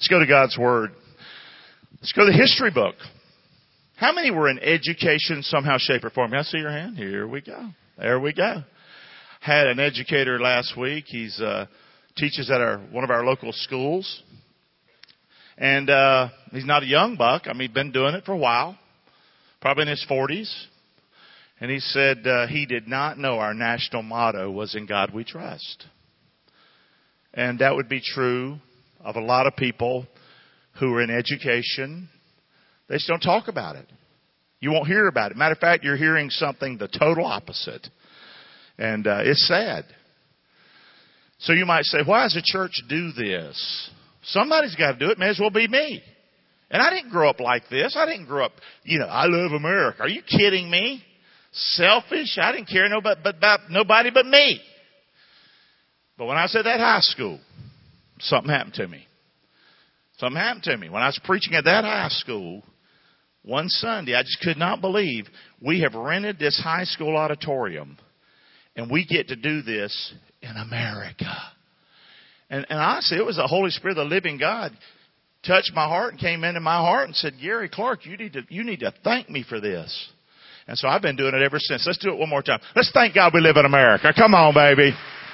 go to God's Word. Let's go to the history book. How many were in education somehow, shape, or form? May I see your hand? Here we go. There we go. Had an educator last week. He's teaches at one of our local schools. And he's not a young buck. I mean, he's been doing it for a while, probably in his 40s. And he said he did not know our national motto was "In God We Trust." And that would be true of a lot of people who are in education. They just don't talk about it. You won't hear about it. Matter of fact, you're hearing something the total opposite. And it's sad. So you might say, why does the church do this? Somebody's got to do it. May as well be me. And I didn't grow up like this. I didn't grow up, I love America. Are you kidding me? Selfish? I didn't care about nobody but me. But when I was at that high school, something happened to me. Something happened to me. When I was preaching at that high school, one Sunday, I just could not believe we have rented this high school auditorium and we get to do this in America. And honestly, it was the Holy Spirit, the living God, touched my heart and came into my heart and said, Gary Clark, you need to thank me for this. And so I've been doing it ever since. Let's do it one more time. Let's thank God we live in America. Come on, baby.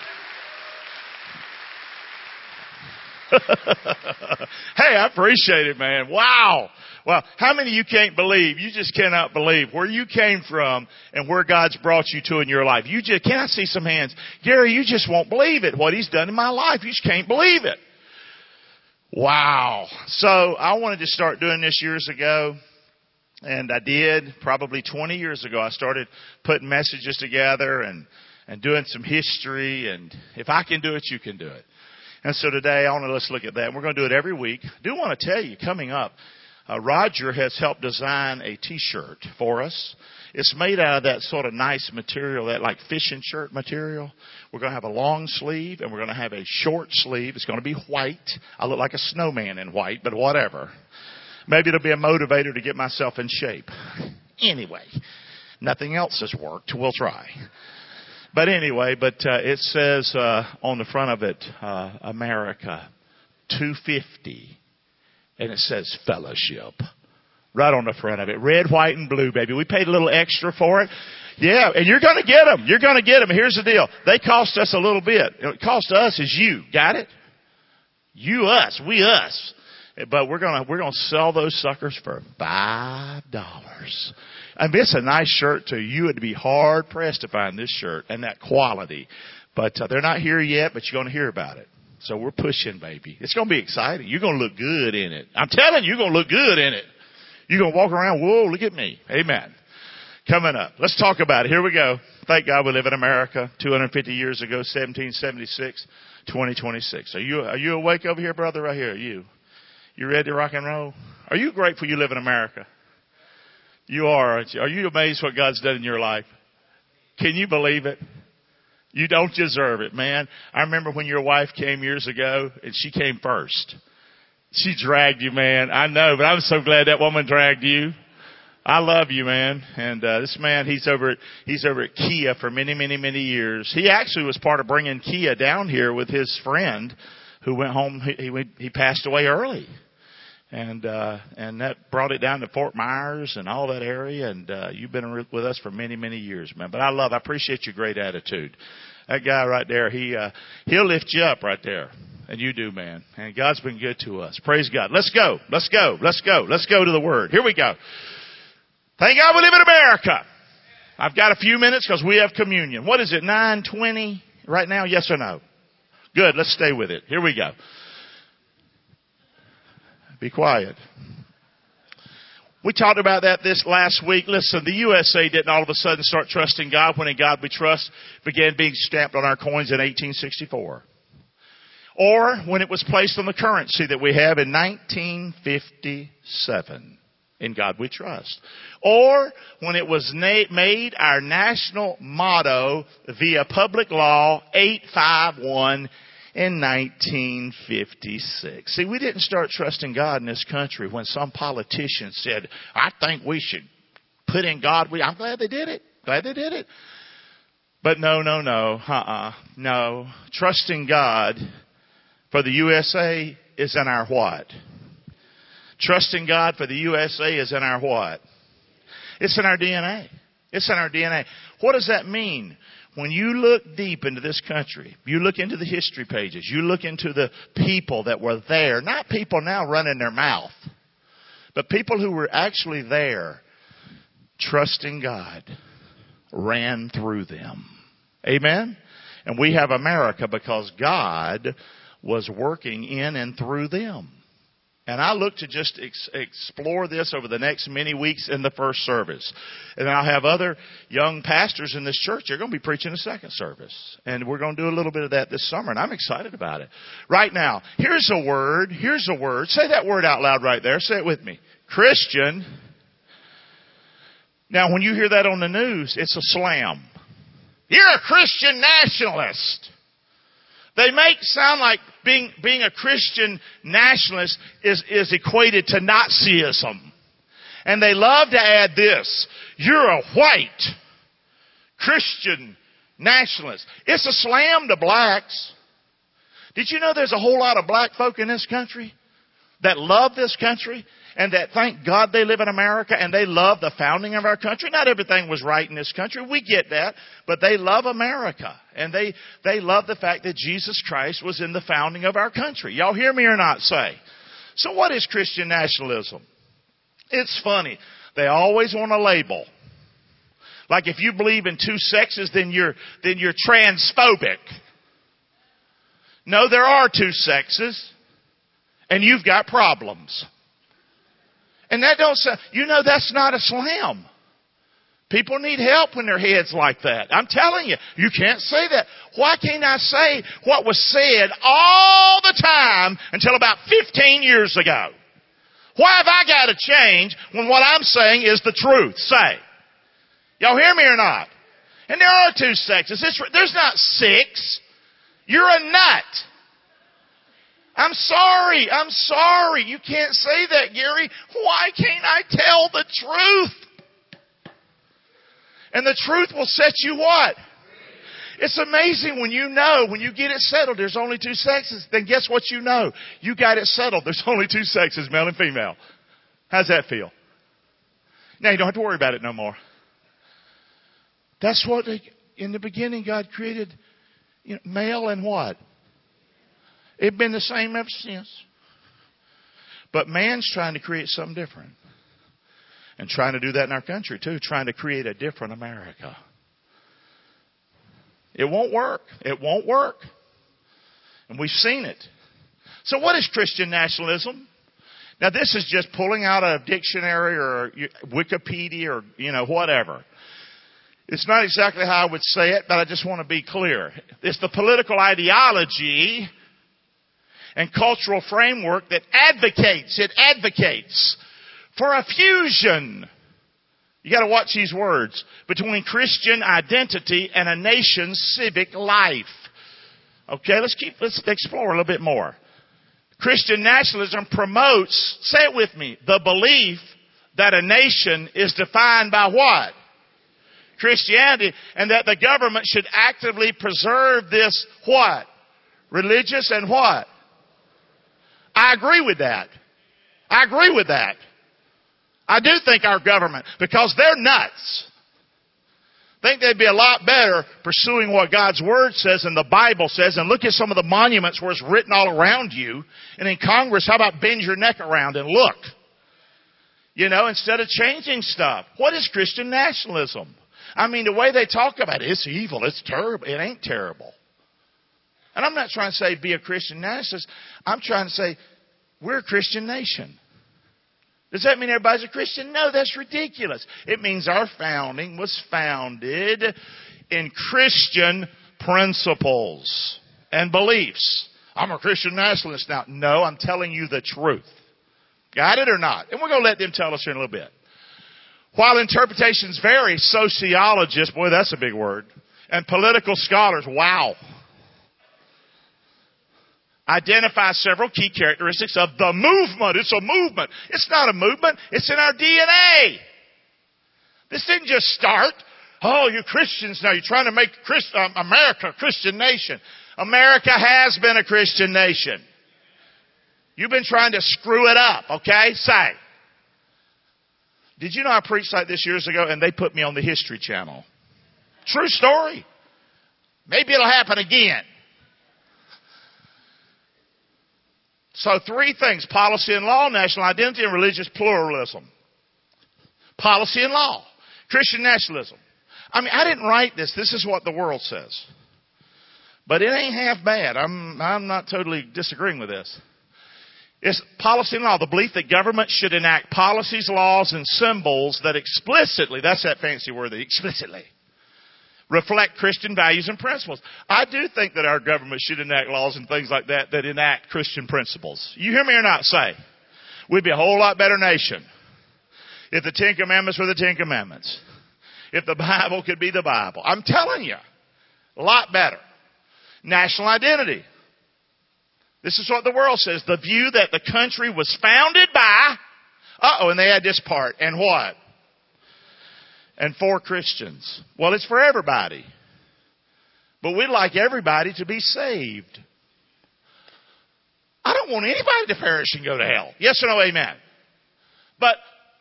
Hey, I appreciate it, man. Wow. Well, how many of you can't believe, you just cannot believe where you came from and where God's brought you to in your life? Can I see some hands? Gary, you just won't believe it, what He's done in my life. You just can't believe it. Wow. So I wanted to start doing this years ago. And I did. Probably 20 years ago, I started putting messages together and doing some history. And if I can do it, you can do it. And so today, let's look at that. We're going to do it every week. I do want to tell you, coming up, Roger has helped design a T-shirt for us. It's made out of that sort of nice material, that like fishing shirt material. We're going to have a long sleeve and we're going to have a short sleeve. It's going to be white. I look like a snowman in white, but whatever. Maybe it'll be a motivator to get myself in shape. Anyway, nothing else has worked. We'll try. But anyway, it says on the front of it, America 250. And it says fellowship. Right on the front of it. Red, white, and blue, baby. We paid a little extra for it. Yeah, and you're going to get them. You're going to get them. Here's the deal. They cost us a little bit. It cost us is you. Got it? You, us. We, us. But we're gonna sell those suckers for $5. I mean, it's a nice shirt too. You would be hard pressed to find this shirt and that quality. But they're not here yet, but you're gonna hear about it. So we're pushing, baby. It's gonna be exciting. You're gonna look good in it. I'm telling you, you're gonna look good in it. You're gonna walk around, whoa, look at me. Amen. Coming up. Let's talk about it. Here we go. Thank God we live in America. 250 years ago, 1776, 2026. Are you awake over here, brother? Right here, You ready to rock and roll? Are you grateful you live in America? You are, aren't you? Are you amazed what God's done in your life? Can you believe it? You don't deserve it, man. I remember when your wife came years ago, and she came first. She dragged you, man. I know, but I'm so glad that woman dragged you. I love you, man. And this man, he's over at Kia for many, many, many years. He actually was part of bringing Kia down here with his friend who went home. He passed away early. And that brought it down to Fort Myers and all that area. And you've been with us for many, many years, man. But I appreciate your great attitude. That guy right there, he'll lift you up right there. And you do, man. And God's been good to us. Praise God. Let's go. Let's go. Let's go. Let's go to the Word. Here we go. Thank God we live in America. I've got a few minutes because we have communion. What is it, 9:20 right now? Yes or no? Good. Let's stay with it. Here we go. Be quiet. We talked about that this last week. Listen, the USA didn't all of a sudden start trusting God when In God We Trust began being stamped on our coins in 1864. Or when it was placed on the currency that we have in 1957. In God We Trust. Or when it was made our national motto via Public Law 851 in 1956. See, we didn't start trusting God in this country when some politician said, I think we should put in God. I'm glad they did it. Glad they did it. But no. No. Trusting God for the USA is in our what? Trusting God for the USA is in our what? It's in our DNA. It's in our DNA. What does that mean? When you look deep into this country, you look into the history pages, you look into the people that were there, not people now running their mouth, but people who were actually there, trusting God, ran through them. Amen? And we have America because God was working in and through them. And I look to just explore this over the next many weeks in the first service. And I'll have other young pastors in this church. They're going to be preaching the second service. And we're going to do a little bit of that this summer. And I'm excited about it. Right now, here's a word. Here's a word. Say that word out loud right there. Say it with me. Christian. Now, when you hear that on the news, it's a slam. You're a Christian nationalist. They make sound like being a Christian nationalist is equated to Nazism. And they love to add this. You're a white Christian nationalist. It's a slam to blacks. Did you know there's a whole lot of black folk in this country that love this country and that thank God they live in America and they love the founding of our country? Not everything was right in this country. We get that. But they love America. And they love the fact that Jesus Christ was in the founding of our country. Y'all hear me or not say? So what is Christian nationalism? It's funny. They always want a label. Like if you believe in two sexes, then you're transphobic. No, there are two sexes. And you've got problems. And that don't sound, that's not a slam. People need help when their head's like that. I'm telling you, you can't say that. Why can't I say what was said all the time until about 15 years ago? Why have I got to change when what I'm saying is the truth? Say. Y'all hear me or not? And there are two sexes. There's not six. You're a nut. I'm sorry. You can't say that, Gary. Why can't I tell the truth? And the truth will set you what? It's amazing when you get it settled, there's only two sexes. Then guess what you know? You got it settled. There's only two sexes, male and female. How's that feel? Now you don't have to worry about it no more. That's what, in the beginning, God created male and what? It's been the same ever since. But man's trying to create something different. And trying to do that in our country too. Trying to create a different America. It won't work. It won't work. And we've seen it. So what is Christian nationalism? Now this is just pulling out a dictionary or Wikipedia or whatever. It's not exactly how I would say it, but I just want to be clear. It's the political ideology and cultural framework that advocates for a fusion. You got to watch these words. Between Christian identity and a nation's civic life. Okay, let's explore a little bit more. Christian nationalism promotes, say it with me, the belief that a nation is defined by what? Christianity, and that the government should actively preserve this what? Religious and what? I agree with that. I do think our government, because they're nuts, think they'd be a lot better pursuing what God's Word says and the Bible says. And look at some of the monuments where it's written all around you. And in Congress, how about bend your neck around and look? Instead of changing stuff. What is Christian nationalism? I mean, the way they talk about it, it's evil, it's terrible. It ain't terrible. And I'm not trying to say be a Christian nationalist. I'm trying to say we're a Christian nation. Does that mean everybody's a Christian? No, that's ridiculous. It means our founding was founded in Christian principles and beliefs. I'm a Christian nationalist now. No, I'm telling you the truth. Got it or not? And we're going to let them tell us here in a little bit. While interpretations vary, sociologists, boy, that's a big word, and political scholars, wow, identify several key characteristics of the movement. It's a movement. It's not a movement. It's in our DNA. This didn't just start. Oh, you Christians now, you're trying to make America a Christian nation. America has been a Christian nation. You've been trying to screw it up, okay? Say. Did you know I preached like this years ago and they put me on the History Channel? True story. Maybe it'll happen again. So 3 things: policy and law, national identity, and religious pluralism. Policy and law. Christian nationalism. I mean, I didn't write this. This is what the world says. But it ain't half bad. I'm not totally disagreeing with this. It's policy and law. The belief that government should enact policies, laws, and symbols that explicitly, that's that fancy word, that explicitly reflect Christian values and principles. I do think that our government should enact laws and things like that that enact Christian principles. You hear me or not? Say. We'd be a whole lot better nation if the 10 Commandments were the 10 Commandments. If the Bible could be the Bible. I'm telling you. A lot better. National identity. This is what the world says. The view that the country was founded by, and they had this part, and what? And for Christians. Well, it's for everybody. But we'd like everybody to be saved. I don't want anybody to perish and go to hell. Yes or no, amen? But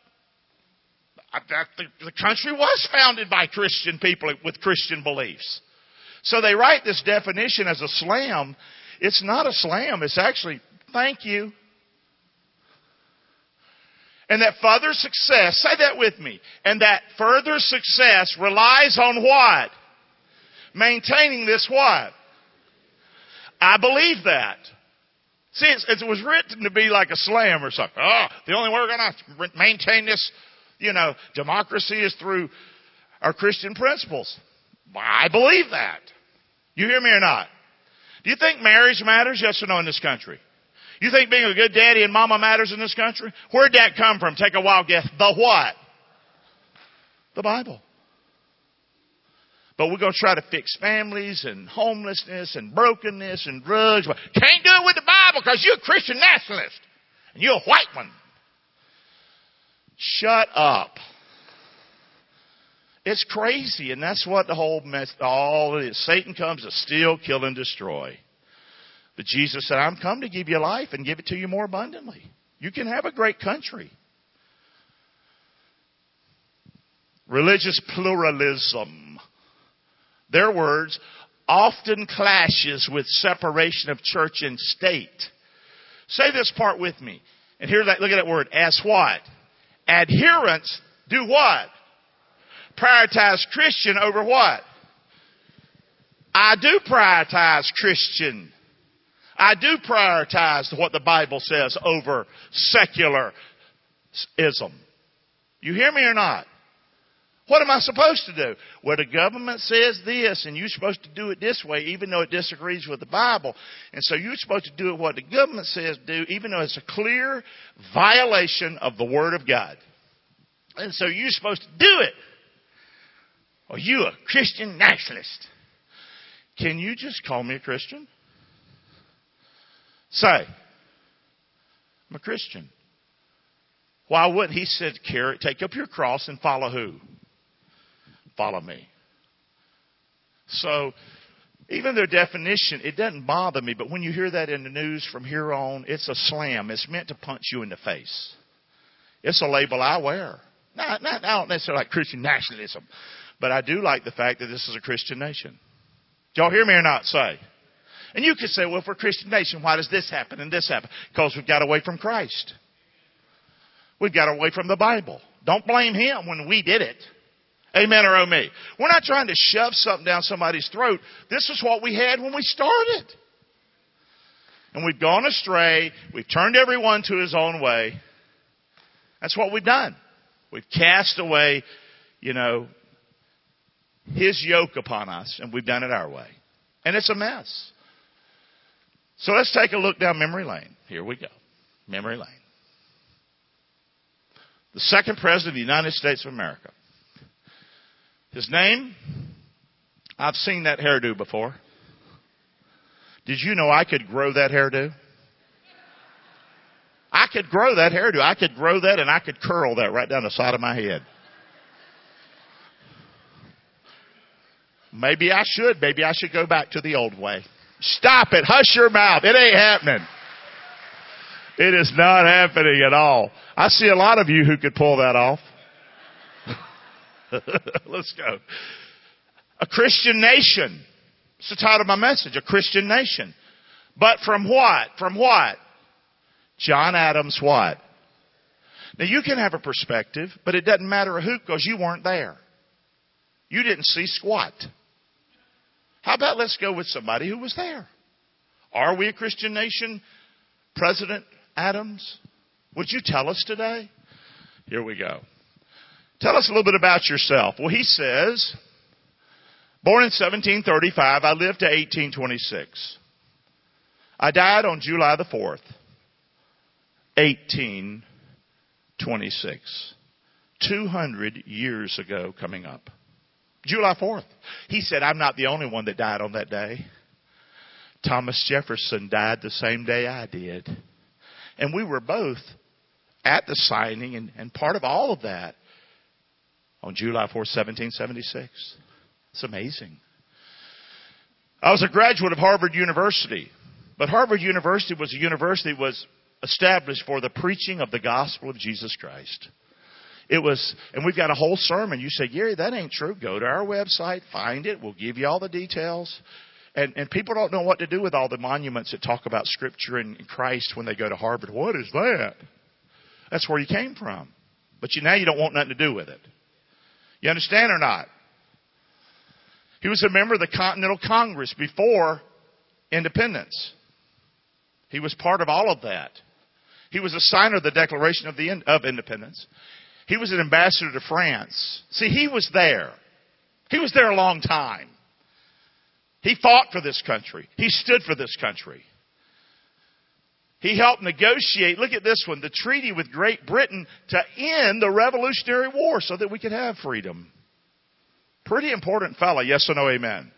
the country was founded by Christian people with Christian beliefs. So they write this definition as a slam. It's not a slam. It's actually, thank you. And that further success, say that with me, and that further success relies on what? Maintaining this what? I believe that. See, it was written to be like a slam or something. The only way we're going to maintain this, democracy is through our Christian principles. I believe that. You hear me or not? Do you think marriage matters? Yes or no in this country? You think being a good daddy and mama matters in this country? Where'd that come from? Take a wild guess. The what? The Bible. But we're going to try to fix families and homelessness and brokenness and drugs. Can't do it with the Bible because you're a Christian nationalist. And you're a white one. Shut up. It's crazy, and that's what the whole mess, all it is. Satan comes to steal, kill, and destroy. But Jesus said, I'm come to give you life and give it to you more abundantly. You can have a great country. Religious pluralism. Their words often clashes with separation of church and state. Say this part with me. And look at that word. As what? Adherents do what? Prioritize Christian over what? I do prioritize Christian. I do prioritize what the Bible says over secularism. You hear me or not? What am I supposed to do? Well, the government says this, and you're supposed to do it this way, even though it disagrees with the Bible. And so you're supposed to do it what the government says do, even though it's a clear violation of the Word of God. And so you're supposed to do it. Are you a Christian nationalist? Can you just call me a Christian? Say, I'm a Christian. Why wouldn't he said, take up your cross and follow who? Follow me. So, even their definition, it doesn't bother me, but when you hear that in the news from here on, it's a slam. It's meant to punch you in the face. It's a label I wear. I don't necessarily like Christian nationalism, but I do like the fact that this is a Christian nation. Do y'all hear me or not? Say. And you could say, well, if we're a Christian nation, why does this happen and this happen? Because we've got away from Christ. We've got away from the Bible. Don't blame him when we did it. Amen or oh me. We're not trying to shove something down somebody's throat. This is what we had when we started. And we've gone astray. We've turned everyone to his own way. That's what we've done. We've cast away, his yoke upon us, and we've done it our way. And it's a mess. So let's take a look down memory lane. Here we go. Memory lane. The second president of the United States of America. His name, I've seen that hairdo before. Did you know I could grow that hairdo? I could grow that hairdo. I could grow that and I could curl that right down the side of my head. Maybe I should. Maybe I should go back to the old way. Stop it. Hush your mouth. It ain't happening. It is not happening at all. I see a lot of you who could pull that off. Let's go. A Christian nation. It's the title of my message. A Christian nation. But from what? From what? John Adams what? Now you can have a perspective, but it doesn't matter a hoot because you weren't there. You didn't see squat. How about let's go with somebody who was there? Are we a Christian nation? President Adams, would you tell us today? Here we go. Tell us a little bit about yourself. Well, he says, born in 1735, I lived to 1826. I died on July the 4th, 1826. 200 years ago coming up. July 4th. He said, I'm not the only one that died on that day. Thomas Jefferson died the same day I did. And we were both at the signing and part of all of that on July 4th, 1776. It's amazing. I was a graduate of Harvard University. But Harvard University was a university that was established for the preaching of the gospel of Jesus Christ. It was, and we've got a whole sermon. You say, Gary, that ain't true. Go to our website, find it. We'll give you all the details. And people don't know what to do with all the monuments that talk about Scripture and Christ when they go to Harvard. What is that? That's where you came from. But now you don't want nothing to do with it. You understand or not? He was a member of the Continental Congress before independence. He was part of all of that. He was a signer of the Declaration of Independence. He was an ambassador to France. See, he was there. He was there a long time. He fought for this country. He stood for this country. He helped negotiate, look at this one, the treaty with Great Britain to end the Revolutionary War so that we could have freedom. Pretty important fellow, yes or no, amen.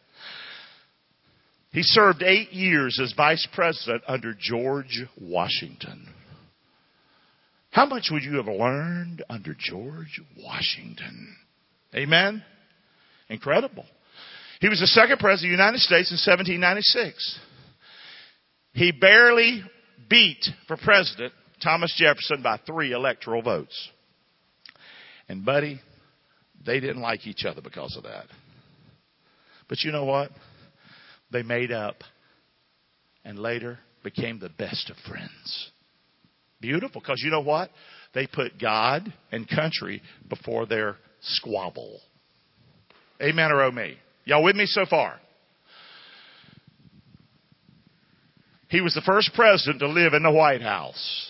He served 8 years as vice president under George Washington. How much would you have learned under George Washington? Amen? Incredible. He was the second president of the United States in 1796. He barely beat for president Thomas Jefferson by 3 electoral votes. And buddy, they didn't like each other because of that. But you know what? They made up and later became the best of friends. Beautiful, because you know what? They put God and country before their squabble. Amen or oh me? Y'all with me so far? He was the first president to live in the White House.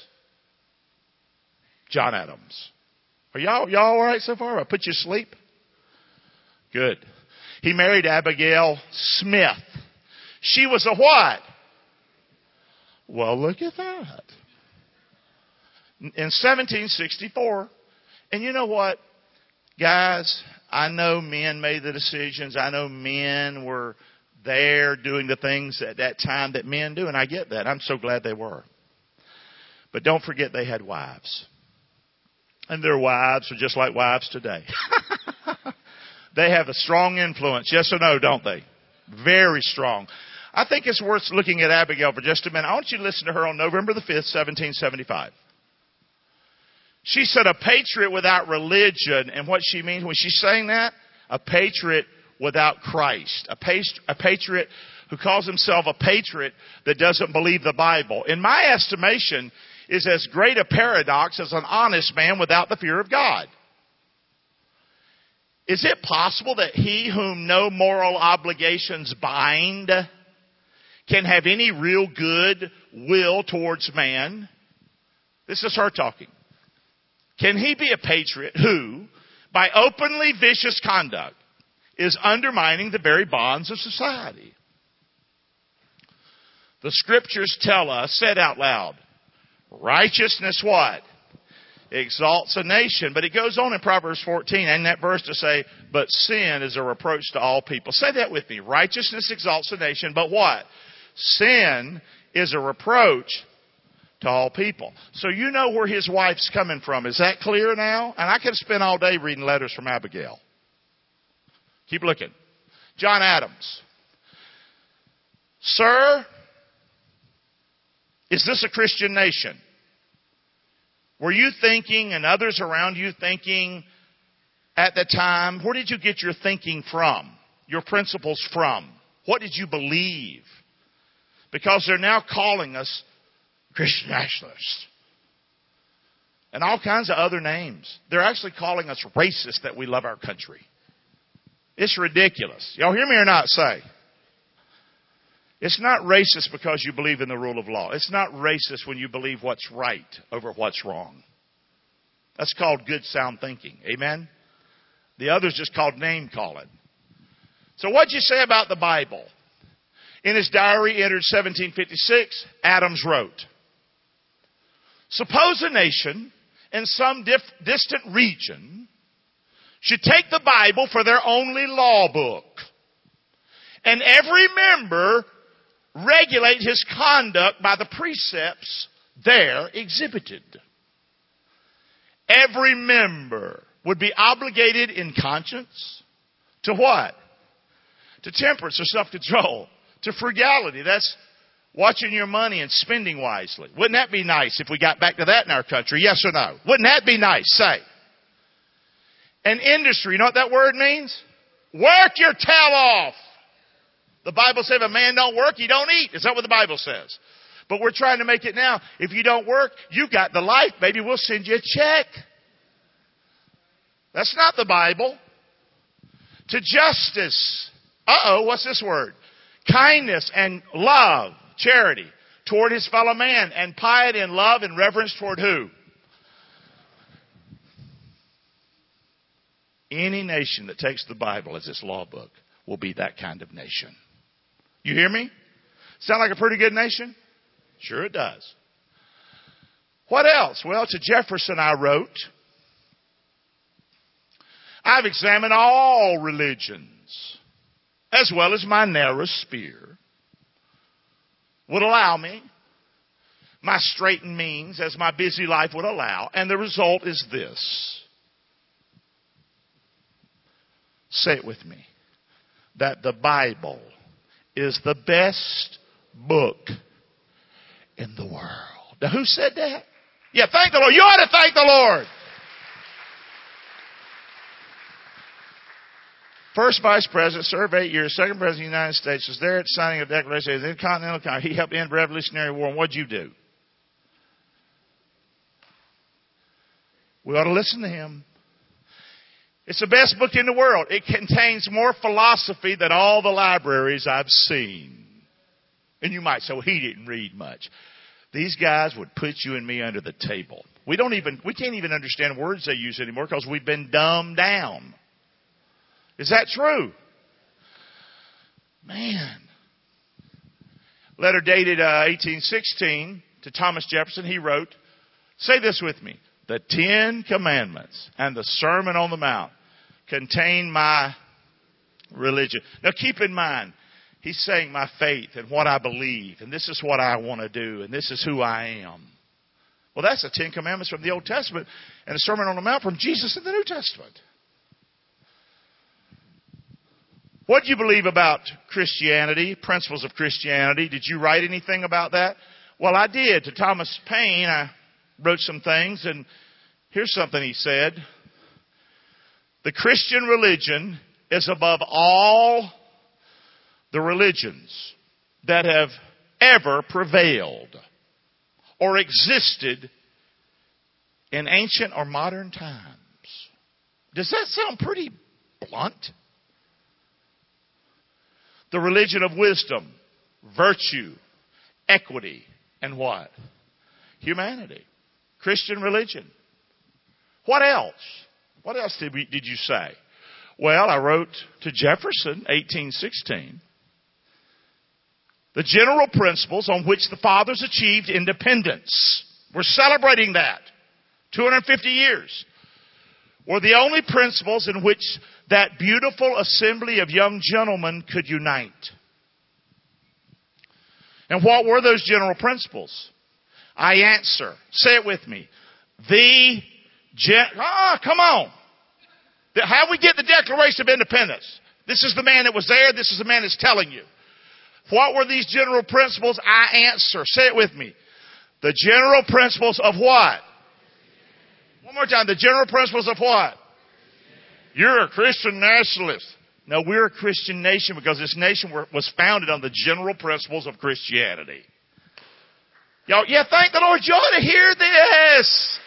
John Adams. Are y'all all right so far? I put you to sleep? Good. He married Abigail Smith. She was a what? Well, look at that. In 1764. And you know what? Guys, I know men made the decisions. I know men were there doing the things at that time that men do. And I get that. I'm so glad they were. But don't forget they had wives. And their wives are just like wives today. They have a strong influence. Yes or no, don't they? Very strong. I think it's worth looking at Abigail for just a minute. I want you to listen to her on November the 5th, 1775. She said a patriot without religion. And what she means when she's saying that, a patriot without Christ. A patriot who calls himself a patriot that doesn't believe the Bible. In my estimation, is as great a paradox as an honest man without the fear of God. Is it possible that he whom no moral obligations bind can have any real good will towards man? This is her talking. Can he be a patriot who, by openly vicious conduct, is undermining the very bonds of society? The scriptures tell us, said out loud, righteousness what? Exalts a nation. But it goes on in Proverbs 14 and that verse to say, but sin is a reproach to all people. Say that with me. Righteousness exalts a nation, but what? Sin is a reproach to all people. So you know where his wife's coming from. Is that clear now? And I could spend all day reading letters from Abigail. Keep looking. John Adams. Sir, Is this a Christian nation? Were you thinking, and others around you thinking at the time, where did you get your thinking from? Your principles from? What did you believe? Because they're now calling us Christian nationalists. And all kinds of other names. They're actually calling us racist that we love our country. It's ridiculous. Y'all hear me or not say? It's not racist because you believe in the rule of law. It's not racist when you believe what's right over what's wrong. That's called good sound thinking. Amen? The other's just called name calling. So what'd you say about the Bible? In his diary entered 1756, Adams wrote, suppose a nation in some distant region should take the Bible for their only law book, and every member regulate his conduct by the precepts there exhibited. Every member would be obligated in conscience to what? To temperance or self-control. To frugality. That's watching your money and spending wisely. Wouldn't that be nice if we got back to that in our country? Yes or no? Wouldn't that be nice? Say. And industry, you know what that word means? Work your tail off. The Bible says if a man don't work, he don't eat. Is that what the Bible says? But we're trying to make it now. If you don't work, you got the life. Maybe we'll send you a check. That's not the Bible. To justice. What's this word? Kindness and love, charity, toward his fellow man, and piety and love and reverence toward who? Any nation that takes the Bible as its law book will be that kind of nation. You hear me? Sound like a pretty good nation? Sure it does. What else? Well, to Jefferson I wrote, I've examined all religions, as well as my narrow sphere would allow me, my straitened means, as my busy life would allow, and the result is this. Say it with me. That the Bible is the best book in the world. Now, who said that? Yeah, thank the Lord. You ought to thank the Lord. First Vice President, served 8 years. Second President of the United States, was there at the signing of the Declaration of the Intercontinental Congress. He helped end the Revolutionary War. And what'd you do? We ought to listen to him. It's the best book in the world. It contains more philosophy than all the libraries I've seen. And you might say, well, he didn't read much. These guys would put you and me under the table. We can't even understand words they use anymore because we've been dumbed down. Is that true? Man. Letter dated 1816 to Thomas Jefferson. He wrote, say this with me. The 10 Commandments and the Sermon on the Mount contain my religion. Now keep in mind, he's saying my faith and what I believe, and this is what I want to do, and this is who I am. Well, that's the 10 Commandments from the Old Testament and the Sermon on the Mount from Jesus in the New Testament. What do you believe about Christianity, principles of Christianity? Did you write anything about that? Well, I did. To Thomas Paine, I wrote some things, and here's something he said. The Christian religion is above all the religions that have ever prevailed or existed in ancient or modern times. Does that sound pretty blunt? The religion of wisdom, virtue, equity, and what? Humanity. Christian religion. What else? What else did you say? Well, I wrote to Jefferson, 1816, the general principles on which the fathers achieved independence. We're celebrating that. 250 years. Were the only principles in which that beautiful assembly of young gentlemen could unite. And what were those general principles? I answer. Say it with me. Come on. How we get the Declaration of Independence? This is the man that was there. This is the man that's telling you. What were these general principles? I answer. Say it with me. The general principles of what? One more time. The general principles of what? You're a Christian nationalist. No, we're a Christian nation because this nation was founded on the general principles of Christianity. Y'all, thank the Lord. You ought to hear this.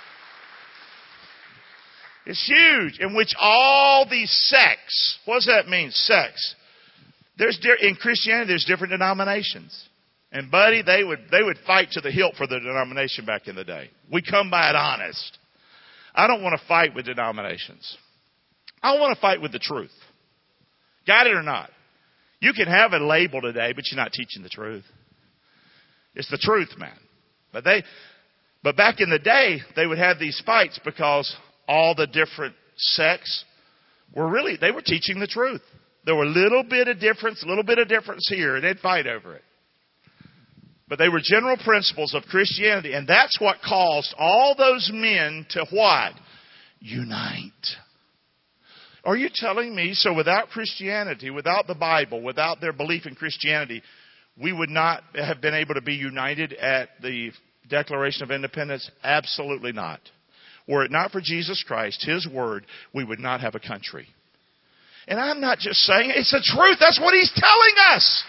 It's huge. In which all these sects, what does that mean, sects? In Christianity, there's different denominations. And buddy, they would fight to the hilt for the denomination back in the day. We come by it honest. I don't want to fight with denominations. I want to fight with the truth. Got it or not? You can have a label today, but you're not teaching the truth. It's the truth, man. But back in the day, they would have these fights because all the different sects they were teaching the truth. There were a little bit of difference here, and they'd fight over it. But they were general principles of Christianity, and that's what caused all those men to what? Unite. Are you telling me, so without Christianity, without the Bible, without their belief in Christianity, we would not have been able to be united at the Declaration of Independence? Absolutely not. Were it not for Jesus Christ, His Word, we would not have a country. And I'm not just saying it, it's the truth. That's what He's telling us.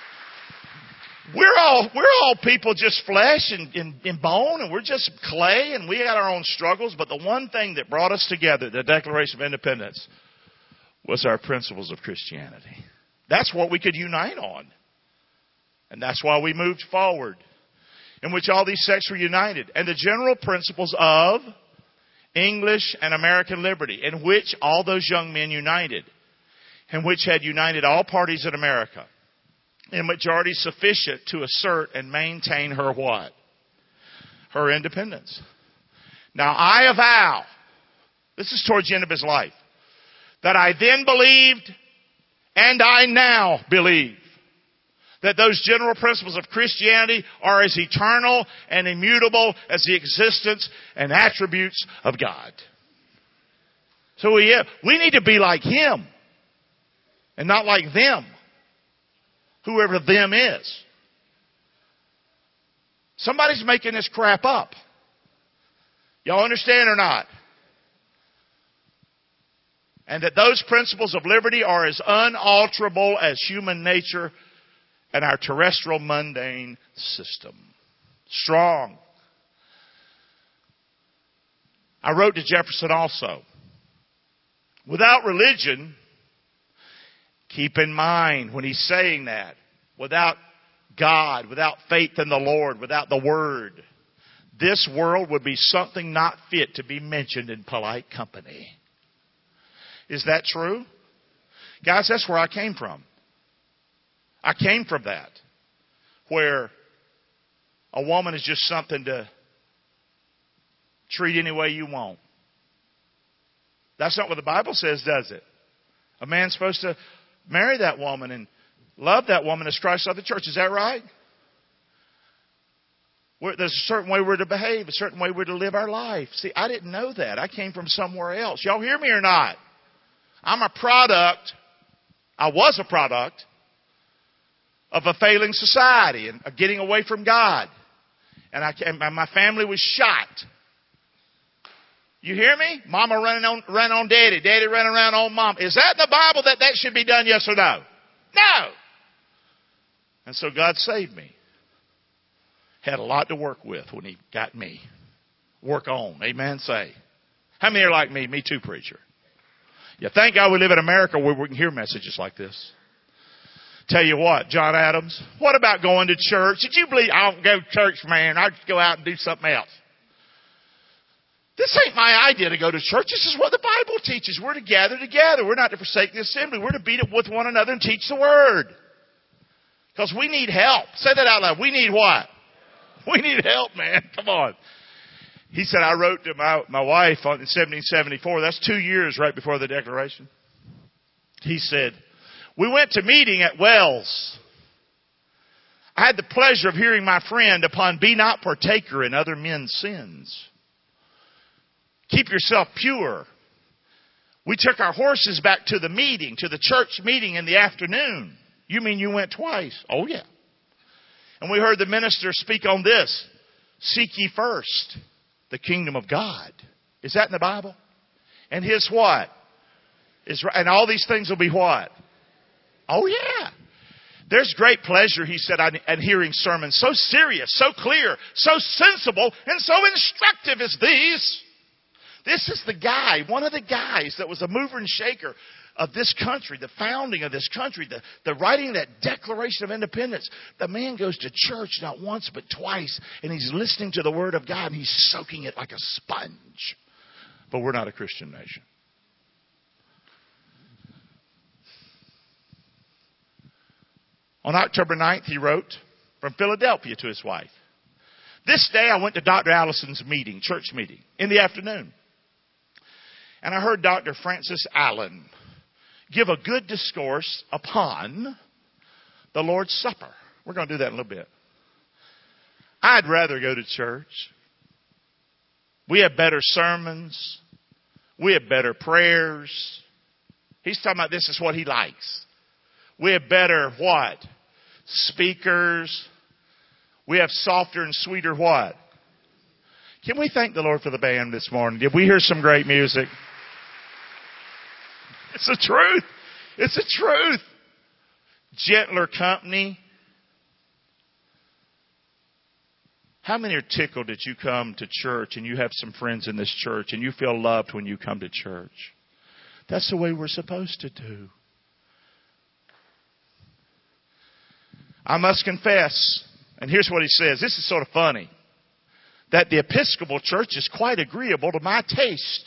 We're all people, just flesh and bone, and we're just clay, and we got our own struggles. But the one thing that brought us together, the Declaration of Independence, was our principles of Christianity. That's what we could unite on. And that's why we moved forward, in which all these sects were united. And the general principles of English and American liberty, in which all those young men united, and which had united all parties in America, in majority sufficient to assert and maintain her what? Her independence. Now I avow, this is towards the end of his life, that I then believed and I now believe that those general principles of Christianity are as eternal and immutable as the existence and attributes of God. So we need to be like Him and not like them, whoever them is. Somebody's making this crap up. Y'all understand or not? And that those principles of liberty are as unalterable as human nature and our terrestrial mundane system. Strong. I wrote to Jefferson also. Without religion, keep in mind when he's saying that, without God, without faith in the Lord, without the Word, this world would be something not fit to be mentioned in polite company. Is that true? Guys, that's where I came from. I came from that, where a woman is just something to treat any way you want. That's not what the Bible says, does it? A man's supposed to marry that woman and love that woman as Christ loved the church. Is that right? There's a certain way we're to behave, a certain way we're to live our life. See, I didn't know that. I came from somewhere else. Y'all hear me or not? I was a product of a failing society and getting away from God. And my family was shot. You hear me? Mama ran on daddy. Daddy ran around on mom. Is that in the Bible that should be done, yes or no? No. And so God saved me. Had a lot to work with when He got me. Work on. Amen. Say. How many are like me? Me too, preacher. Yeah, thank God we live in America where we can hear messages like this. Tell you what, John Adams, what about going to church? Did you believe I don't go to church, man? I just go out and do something else. This ain't my idea to go to church. This is what the Bible teaches. We're to gather together. We're not to forsake the assembly. We're to beat it with one another and teach the Word. Because we need help. Say that out loud. We need what? We need help, man. Come on. He said, I wrote to my wife in 1774. That's 2 years right before the Declaration. He said, we went to meeting at Wells. I had the pleasure of hearing my friend upon be not partaker in other men's sins. Keep yourself pure. We took our horses back to the meeting, to the church meeting in the afternoon. You mean you went twice? Oh, yeah. And we heard the minister speak on this. Seek ye first the kingdom of God. Is that in the Bible? And His what? And all these things will be what? Oh yeah. There's great pleasure, he said, at hearing sermons so serious, so clear, so sensible, and so instructive as these. This is the guy, one of the guys that was a mover and shaker of this country, the founding of this country, the writing of that Declaration of Independence. The man goes to church not once but twice, and he's listening to the Word of God, and he's soaking it like a sponge. But we're not a Christian nation. On October 9th, he wrote from Philadelphia to his wife. This day I went to Dr. Allison's meeting, church meeting, in the afternoon. And I heard Dr. Francis Allen give a good discourse upon the Lord's Supper. We're going to do that in a little bit. I'd rather go to church. We have better sermons. We have better prayers. He's talking about this is what he likes. We have better what? Speakers. We have softer and sweeter what? Can we thank the Lord for the band this morning? Did we hear some great music? It's the truth. It's the truth. Gentler company. How many are tickled that you come to church and you have some friends in this church and you feel loved when you come to church? That's the way we're supposed to do. I must confess, and here's what he says. This is sort of funny. That the Episcopal Church is quite agreeable to my taste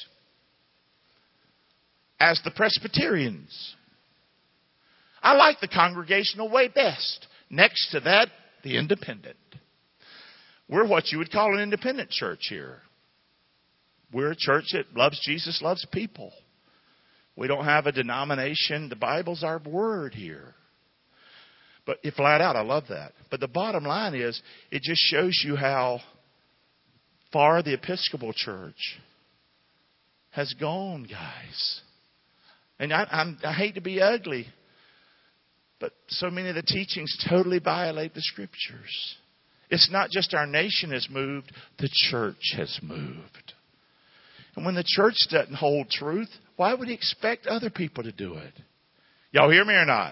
as the Presbyterians. I like the Congregational way best. Next to that, the Independent. We're what you would call an independent church here. We're a church that loves Jesus, loves people. We don't have a denomination. The Bible's our word here. But flat out, I love that. But the bottom line is, it just shows you how far the Episcopal Church has gone, guys. And I hate to be ugly, but so many of the teachings totally violate the Scriptures. It's not just our nation has moved, the church has moved. And when the church doesn't hold truth, why would he expect other people to do it? Y'all hear me or not?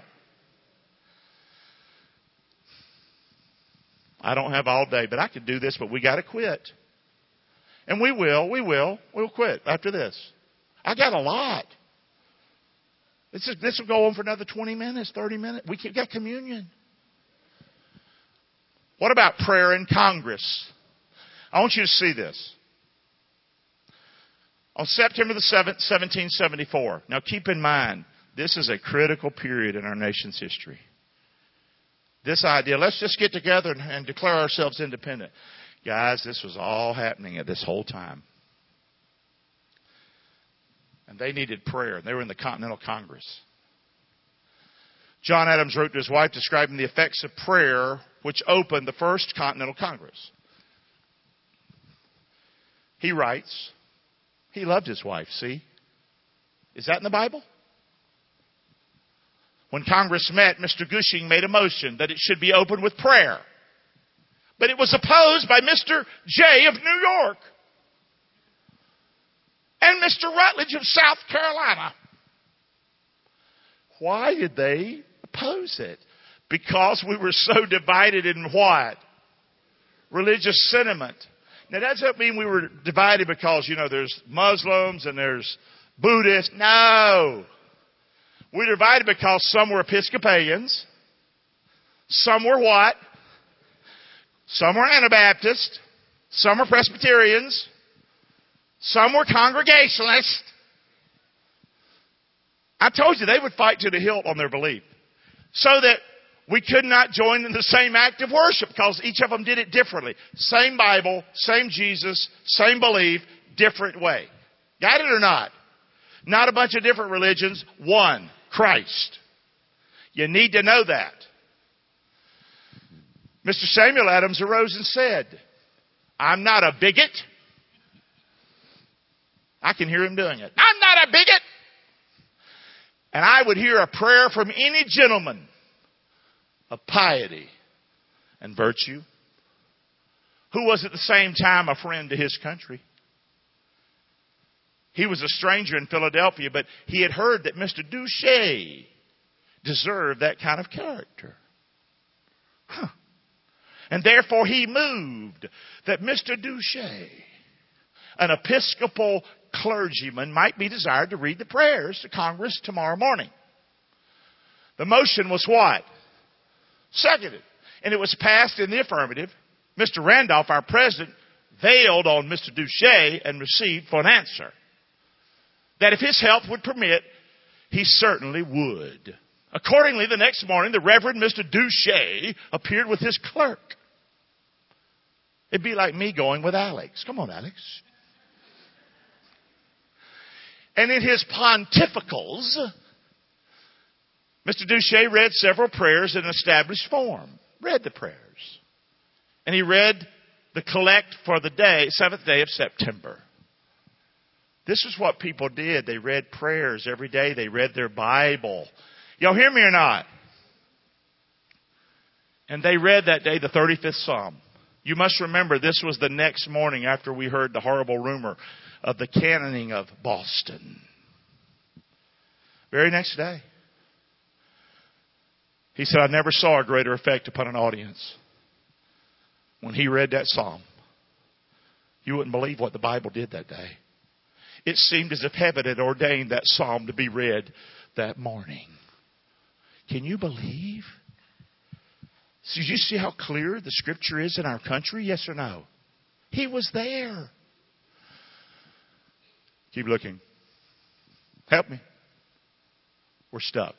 I don't have all day, but I could do this, but we got to quit. And we will. We'll quit after this. I got a lot. This will go on for another 20 minutes, 30 minutes. We got communion. What about prayer in Congress? I want you to see this. On September the 7th, 1774. Now keep in mind, this is a critical period in our nation's history. This idea, let's just get together and declare ourselves independent. Guys, this was all happening at this whole time. And they needed prayer. They were in the Continental Congress. John Adams wrote to his wife describing the effects of prayer, which opened the First Continental Congress. He writes, he loved his wife, see? Is that in the Bible? When Congress met, Mr. Gushing made a motion that it should be opened with prayer. But it was opposed by Mr. Jay of New York and Mr. Rutledge of South Carolina. Why did they oppose it? Because we were so divided in what? Religious sentiment. Now, that doesn't mean we were divided because, there's Muslims and there's Buddhists. No. We're divided because some were Episcopalians. Some were what? Some were Anabaptists. Some were Presbyterians. Some were Congregationalists. I told you they would fight to the hilt on their belief. So that we could not join in the same act of worship because each of them did it differently. Same Bible, same Jesus, same belief, different way. Got it or not? Not a bunch of different religions, one, Christ. You need to know that. Mr. Samuel Adams arose and said, I'm not a bigot. I can hear him doing it. I'm not a bigot. And I would hear a prayer from any gentleman of piety and virtue who was at the same time a friend to his country. He was a stranger in Philadelphia, but he had heard that Mr. Duché deserved that kind of character. And therefore he moved that Mr. Duché, an Episcopal clergyman, might be desired to read the prayers to Congress tomorrow morning. The motion was what? Seconded. And it was passed in the affirmative. Mr. Randolph, our president, veiled on Mr. Duché and received for an answer that if his health would permit, he certainly would. Accordingly, the next morning, the Reverend Mr. Duché appeared with his clerk. It'd be like me going with Alex. Come on, Alex. And in his pontificals, Mr. Duché read several prayers in an established form. Read the prayers. And he read the collect for the day, 7th day of September. This is what people did. They read prayers every day. They read their Bible. Y'all hear me or not? And they read that day the 35th Psalm. You must remember this was the next morning after we heard the horrible rumor of the cannoning of Boston. Very next day. He said, I never saw a greater effect upon an audience when he read that psalm. You wouldn't believe what the Bible did that day. It seemed as if heaven had ordained that psalm to be read that morning. Can you believe? So you see how clear the Scripture is in our country? Yes or no? He was there. Keep looking. Help me. We're stuck.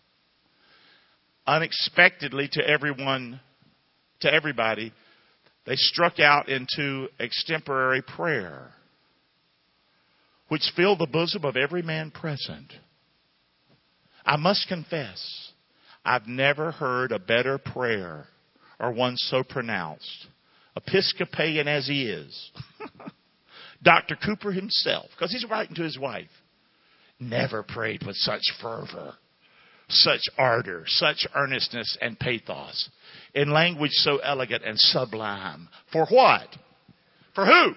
Unexpectedly to everybody, they struck out into extemporary prayer, which filled the bosom of every man present. I must confess, I've never heard a better prayer or one so pronounced. Episcopalian as he is. Dr. Cooper himself, because he's writing to his wife, never prayed with such fervor, such ardor, such earnestness and pathos, in language so elegant and sublime. For what? For who?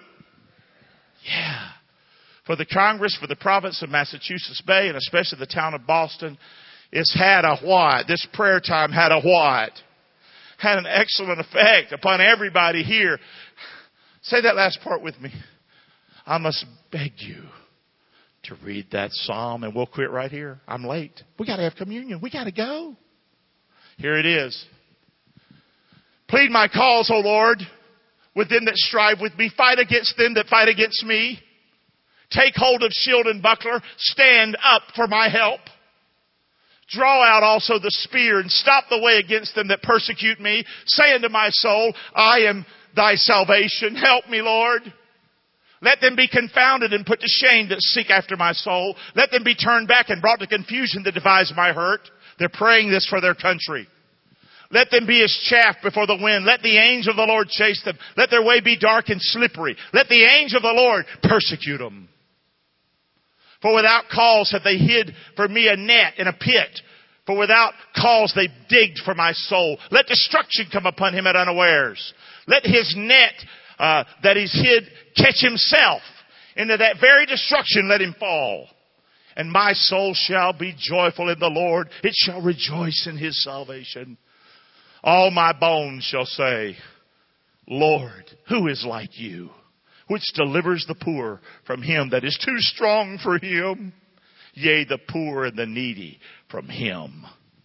Yeah. For the Congress, for the province of Massachusetts Bay, and especially the town of Boston, it's had a what? This prayer time had a what? Had an excellent effect upon everybody here. Say that last part with me. I must beg you to read that psalm, and we'll quit right here. I'm late. We got to have communion. We got to go. Here it is. Plead my cause, O Lord, with them that strive with me. Fight against them that fight against me. Take hold of shield and buckler. Stand up for my help. Draw out also the spear and stop the way against them that persecute me. Say unto my soul, I am thy salvation. Help me, Lord. Let them be confounded and put to shame that seek after my soul. Let them be turned back and brought to confusion that devise my hurt. They're praying this for their country. Let them be as chaff before the wind. Let the angel of the Lord chase them. Let their way be dark and slippery. Let the angel of the Lord persecute them. For without cause have they hid for me a net in a pit. For without cause they digged for my soul. Let destruction come upon him at unawares. Let his net that he's hid catch himself. Into that very destruction let him fall. And my soul shall be joyful in the Lord. It shall rejoice in his salvation. All my bones shall say, Lord, who is like you, which delivers the poor from him that is too strong for him? Yea, the poor and the needy from him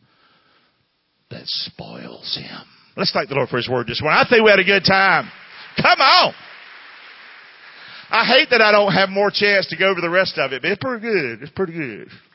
that spoils him. Let's thank the Lord for his word this morning. I think we had a good time. Come on. I hate that I don't have more chance to go over the rest of it, but it's pretty good. It's pretty good.